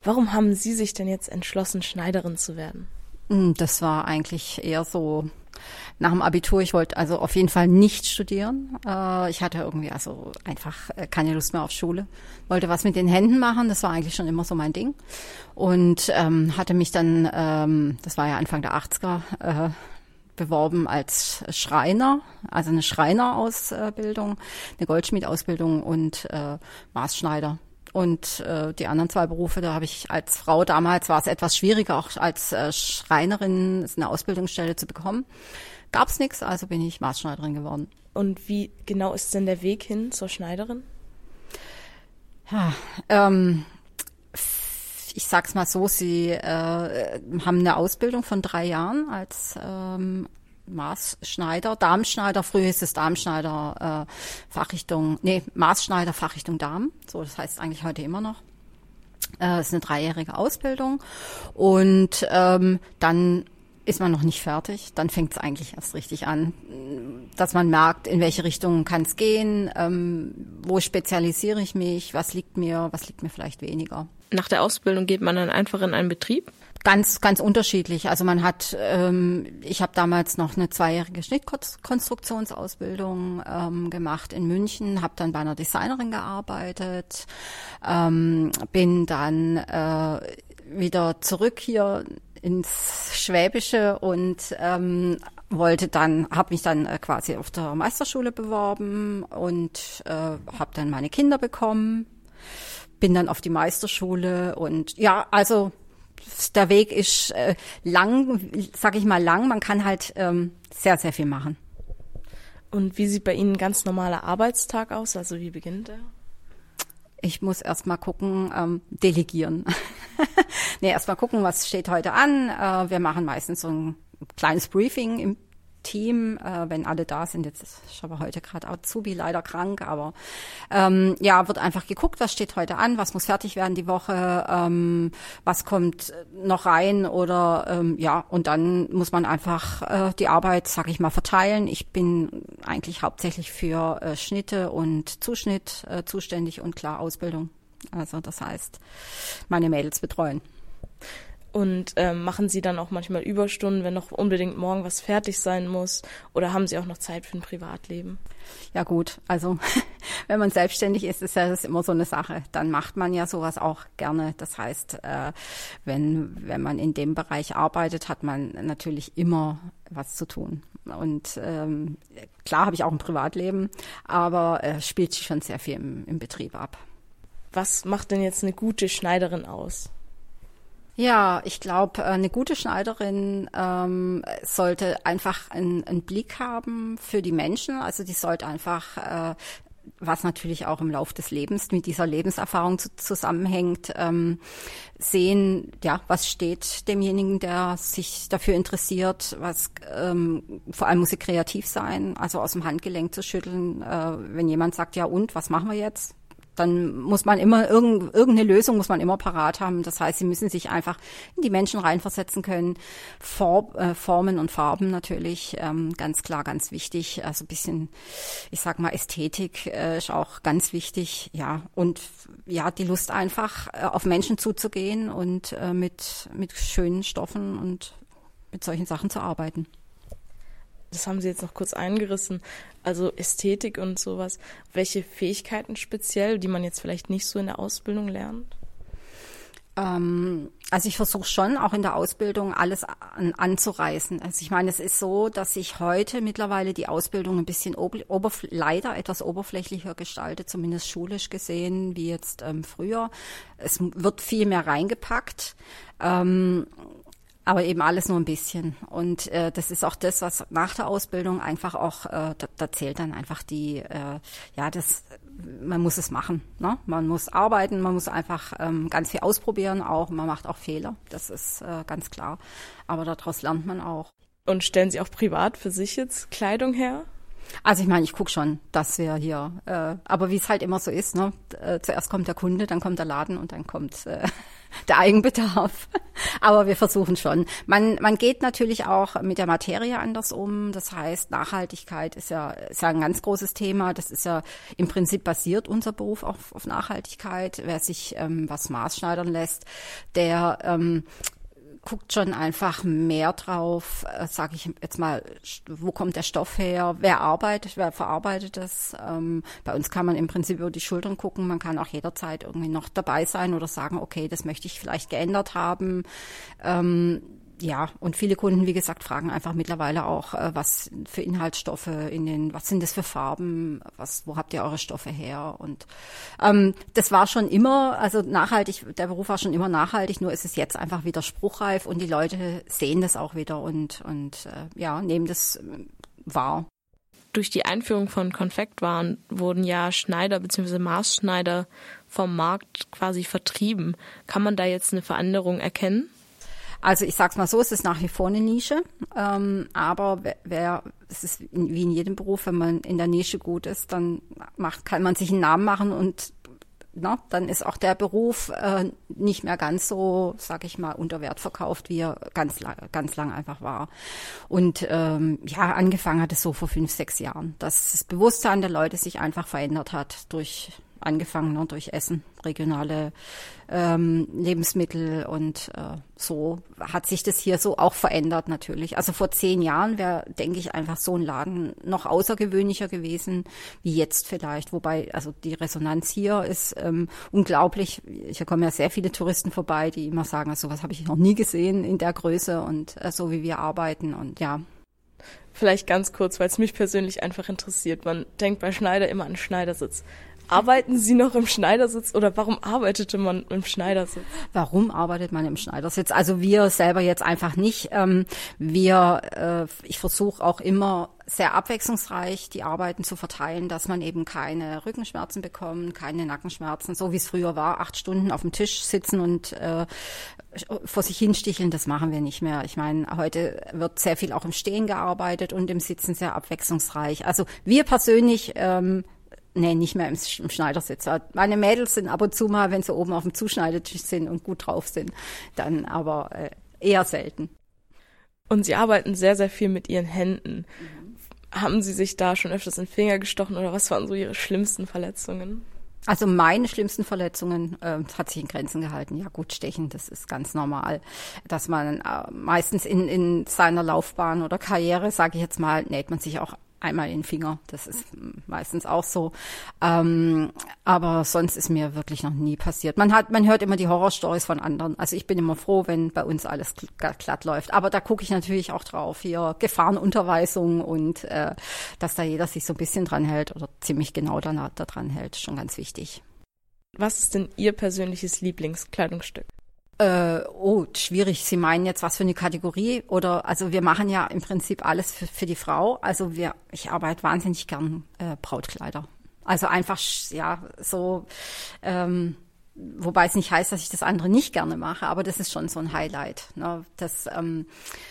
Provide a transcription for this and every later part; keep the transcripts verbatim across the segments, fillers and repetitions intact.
Warum haben Sie sich denn jetzt entschlossen, Schneiderin zu werden? Das war eigentlich eher so nach dem Abitur. Ich wollte also auf jeden Fall nicht studieren. Ich hatte irgendwie also einfach keine Lust mehr auf Schule. Wollte was mit den Händen machen. Das war eigentlich schon immer so mein Ding. Und ähm, hatte mich dann, ähm, das war ja Anfang der achtziger, äh, beworben als Schreiner, also eine Schreinerausbildung, eine Goldschmiedausbildung und äh, Maßschneider. Und äh, die anderen zwei Berufe, da habe ich als Frau, damals war es etwas schwieriger, auch als äh, Schreinerin eine Ausbildungsstelle zu bekommen. Gab's nichts, also bin ich Maßschneiderin geworden. Und wie genau ist denn der Weg hin zur Schneiderin? Ja, ähm, ich sag's mal so, sie äh, haben eine Ausbildung von drei Jahren als ähm, Maßschneider, Darmschneider, früher hieß es Darmschneider, äh, Fachrichtung, nee, Maßschneider, Fachrichtung Darm, so, das heißt eigentlich heute immer noch. Äh, ist eine dreijährige Ausbildung und ähm, dann ist man noch nicht fertig, dann fängt es eigentlich erst richtig an, dass man merkt, in welche Richtung kann es gehen, ähm, wo spezialisiere ich mich, was liegt mir, was liegt mir vielleicht weniger. Nach der Ausbildung geht man dann einfach in einen Betrieb? Ganz, ganz unterschiedlich. Also man hat, ähm, ich habe damals noch eine zweijährige Schnittkonstruktionsausbildung ähm, gemacht in München, habe dann bei einer Designerin gearbeitet, ähm, bin dann äh, wieder zurück hier ins Schwäbische und ähm, wollte dann, habe mich dann äh, quasi auf der Meisterschule beworben und äh, habe dann meine Kinder bekommen, bin dann auf die Meisterschule und ja, also der Weg ist äh, lang, sag ich mal lang. Man kann halt ähm, sehr, sehr viel machen. Und wie sieht bei Ihnen ein ganz normaler Arbeitstag aus? Also wie beginnt er? Ich muss erst mal gucken, ähm, delegieren. nee, erst mal gucken, was steht heute an. Äh, wir machen meistens so ein kleines Briefing im Team, äh, wenn alle da sind. Jetzt ist aber heute gerade Azubi leider krank, aber ähm, ja, wird einfach geguckt, was steht heute an, was muss fertig werden die Woche, ähm, was kommt noch rein oder ähm, ja, und dann muss man einfach äh, die Arbeit, sag ich mal, verteilen. Ich bin eigentlich hauptsächlich für äh, Schnitte und Zuschnitt äh, zuständig und klar Ausbildung. Also das heißt, meine Mädels betreuen. Und ähm, machen Sie dann auch manchmal Überstunden, wenn noch unbedingt morgen was fertig sein muss? Oder haben Sie auch noch Zeit für ein Privatleben? Ja gut, also wenn man selbstständig ist, ist ja das immer so eine Sache. Dann macht man ja sowas auch gerne. Das heißt, äh, wenn wenn man in dem Bereich arbeitet, hat man natürlich immer was zu tun. Und ähm, klar habe ich auch ein Privatleben, aber äh, spielt sich schon sehr viel im, im Betrieb ab. Was macht denn jetzt eine gute Schneiderin aus? Ja, ich glaube, eine gute Schneiderin ähm, sollte einfach einen, einen Blick haben für die Menschen. Also die sollte einfach, äh, was natürlich auch im Lauf des Lebens mit dieser Lebenserfahrung zu, zusammenhängt, ähm, sehen, ja, was steht demjenigen, der sich dafür interessiert. Was ähm, vor allem muss sie kreativ sein, also aus dem Handgelenk zu schütteln. Äh, wenn jemand sagt, ja und, was machen wir jetzt? Dann muss man immer, irgend, irgendeine Lösung muss man immer parat haben. Das heißt, sie müssen sich einfach in die Menschen reinversetzen können. Form, äh, Formen und Farben natürlich, ähm, ganz klar, ganz wichtig. Also ein bisschen, ich sag mal, Ästhetik äh, ist auch ganz wichtig. Ja, und ja, die Lust einfach, äh, auf Menschen zuzugehen und äh, mit, mit schönen Stoffen und mit solchen Sachen zu arbeiten. Das haben Sie jetzt noch kurz eingerissen, also Ästhetik und sowas. Welche Fähigkeiten speziell, die man jetzt vielleicht nicht so in der Ausbildung lernt? Ähm, also ich versuche schon auch in der Ausbildung alles an, anzureißen. Also ich meine, es ist so, dass sich heute mittlerweile die Ausbildung ein bisschen oberf- leider etwas oberflächlicher gestaltet, zumindest schulisch gesehen, wie jetzt ähm, früher. Es wird viel mehr reingepackt. Ähm, Aber eben alles nur ein bisschen. Und äh, das ist auch das, was nach der Ausbildung einfach auch, äh, da, da zählt dann einfach die, äh, ja, das, man muss es machen. Ne? Man muss arbeiten, man muss einfach ähm, ganz viel ausprobieren auch. Man macht auch Fehler, das ist äh, ganz klar. Aber daraus lernt man auch. Und stellen Sie auch privat für sich jetzt Kleidung her? Also ich meine, ich gucke schon, dass wir hier, äh, aber wie es halt immer so ist, ne? Äh, zuerst kommt der Kunde, dann kommt der Laden und dann kommt äh, der Eigenbedarf. Aber wir versuchen schon. Man man geht natürlich auch mit der Materie anders um. Das heißt, Nachhaltigkeit ist ja ist ja ein ganz großes Thema. Das ist ja im Prinzip basiert unser Beruf auf, auf Nachhaltigkeit. Wer sich ähm, was maßschneidern lässt, der ähm, guckt schon einfach mehr drauf, äh, sage ich jetzt mal, wo kommt der Stoff her, wer arbeitet, wer verarbeitet das. Ähm, bei uns kann man im Prinzip über die Schultern gucken, man kann auch jederzeit irgendwie noch dabei sein oder sagen, okay, das möchte ich vielleicht geändert haben. Ähm, Ja, und viele Kunden, wie gesagt, fragen einfach mittlerweile auch, äh, was für Inhaltsstoffe in den, was sind das für Farben, was, wo habt ihr eure Stoffe her? Und ähm, das war schon immer, also nachhaltig, der Beruf war schon immer nachhaltig, nur ist es jetzt einfach wieder spruchreif und die Leute sehen das auch wieder und und äh, ja, nehmen das äh, wahr. Durch die Einführung von Konfektwaren wurden ja Schneider bzw. Maßschneider vom Markt quasi vertrieben. Kann man da jetzt eine Veränderung erkennen? Also ich sag's mal so, es ist nach wie vor eine Nische, ähm, aber wer, wer, es ist wie in jedem Beruf, wenn man in der Nische gut ist, dann macht, kann man sich einen Namen machen und na, dann ist auch der Beruf äh, nicht mehr ganz so, sag ich mal, unter Wert verkauft, wie er ganz lang, ganz lang einfach war. Und ähm, ja, angefangen hat es so vor fünf, sechs Jahren, dass das Bewusstsein der Leute sich einfach verändert hat durch angefangen ne, durch Essen, regionale ähm, Lebensmittel und äh, so hat sich das hier so auch verändert natürlich. Also vor zehn Jahren wäre, denke ich, einfach so ein Laden noch außergewöhnlicher gewesen wie jetzt vielleicht. Wobei, also die Resonanz hier ist ähm, unglaublich. Hier kommen ja sehr viele Touristen vorbei, die immer sagen, also was habe ich noch nie gesehen in der Größe und äh, so wie wir arbeiten und ja. Vielleicht ganz kurz, weil es mich persönlich einfach interessiert. Man denkt bei Schneider immer an Schneidersitz. Arbeiten Sie noch im Schneidersitz oder warum arbeitete man im Schneidersitz? Warum arbeitet man im Schneidersitz? Also wir selber jetzt einfach nicht. Ähm, wir, äh, ich versuche auch immer sehr abwechslungsreich die Arbeiten zu verteilen, dass man eben keine Rückenschmerzen bekommt, keine Nackenschmerzen, so wie es früher war, acht Stunden auf dem Tisch sitzen und äh, vor sich hinsticheln, das machen wir nicht mehr. Ich meine, heute wird sehr viel auch im Stehen gearbeitet und im Sitzen sehr abwechslungsreich. Also wir persönlich ähm, Nee, nicht mehr im, im Schneidersitz. Meine Mädels sind ab und zu mal, wenn sie oben auf dem Zuschneidetisch sind und gut drauf sind, dann aber äh, eher selten. Und Sie arbeiten sehr, sehr viel mit Ihren Händen. Mhm. Haben Sie sich da schon öfters in den Finger gestochen oder was waren so Ihre schlimmsten Verletzungen? Also meine schlimmsten Verletzungen äh, hat sich in Grenzen gehalten. Ja gut, Stechen, das ist ganz normal, dass man äh, meistens in, in seiner Laufbahn oder Karriere, sage ich jetzt mal, näht man sich auch einmal in den Finger. Das ist meistens auch so. Ähm, aber sonst ist mir wirklich noch nie passiert. Man hat, man hört immer die Horrorstories von anderen. Also ich bin immer froh, wenn bei uns alles glatt, glatt läuft. Aber da gucke ich natürlich auch drauf. Hier Gefahrenunterweisung und äh, dass da jeder sich so ein bisschen dran hält oder ziemlich genau da, da dran hält. Schon ganz wichtig. Was ist denn Ihr persönliches Lieblingskleidungsstück? Äh, oh, schwierig. Sie meinen jetzt was für eine Kategorie? Oder, also wir machen ja im Prinzip alles für, für die Frau. Also wir, ich arbeite wahnsinnig gern äh, Brautkleider. Also einfach, ja, so, ähm, wobei es nicht heißt, dass ich das andere nicht gerne mache, aber das ist schon so ein Highlight, ne? Das ähm,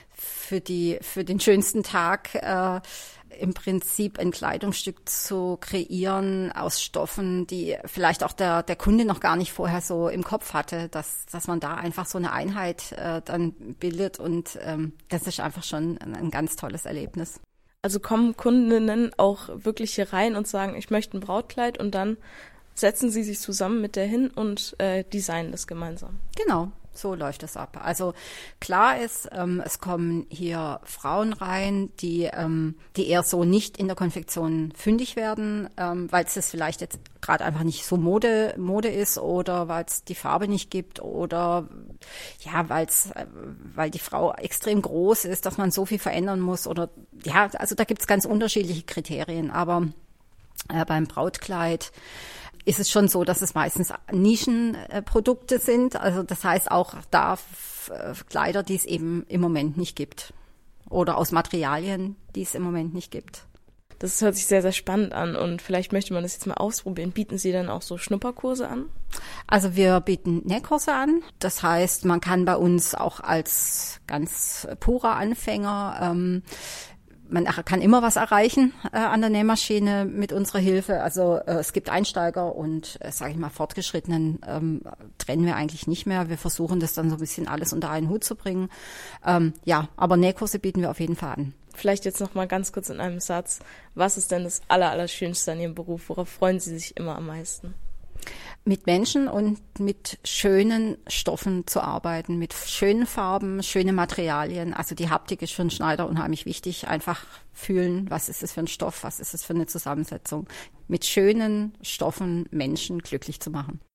für die, für den schönsten Tag äh, im Prinzip ein Kleidungsstück zu kreieren aus Stoffen, die vielleicht auch der der Kunde noch gar nicht vorher so im Kopf hatte, dass dass man da einfach so eine Einheit äh, dann bildet und ähm, das ist einfach schon ein, ein ganz tolles Erlebnis. Also kommen Kundinnen auch wirklich hier rein und sagen, ich möchte ein Brautkleid und dann setzen sie sich zusammen mit der hin und äh, designen das gemeinsam. Genau. So läuft es ab. Also klar ist, ähm, es kommen hier Frauen rein, die ähm, die eher so nicht in der Konfektion fündig werden, ähm, weil es das vielleicht jetzt gerade einfach nicht so Mode Mode ist oder weil es die Farbe nicht gibt oder ja, weil es äh, weil die Frau extrem groß ist, dass man so viel verändern muss oder ja, also da gibt es ganz unterschiedliche Kriterien. Aber äh, beim Brautkleid ist es schon so, dass es meistens Nischenprodukte sind. Also das heißt auch da Kleider, die es eben im Moment nicht gibt. Oder aus Materialien, die es im Moment nicht gibt. Das hört sich sehr, sehr spannend an und vielleicht möchte man das jetzt mal ausprobieren. Bieten Sie dann auch so Schnupperkurse an? Also wir bieten Nähkurse an. Das heißt, man kann bei uns auch als ganz purer Anfänger ähm, man kann immer was erreichen äh, an der Nähmaschine mit unserer Hilfe. Also äh, es gibt Einsteiger und, äh, sage ich mal, Fortgeschrittenen ähm, trennen wir eigentlich nicht mehr. Wir versuchen das dann so ein bisschen alles unter einen Hut zu bringen. Ähm, ja, aber Nähkurse bieten wir auf jeden Fall an. Vielleicht jetzt noch mal ganz kurz in einem Satz. Was ist denn das Aller, Allerschönste an Ihrem Beruf? Worauf freuen Sie sich immer am meisten? Mit Menschen und mit schönen Stoffen zu arbeiten, mit schönen Farben, schöne Materialien. Also die Haptik ist für einen Schneider unheimlich wichtig. Einfach fühlen, was ist es für ein Stoff, was ist es für eine Zusammensetzung. Mit schönen Stoffen Menschen glücklich zu machen.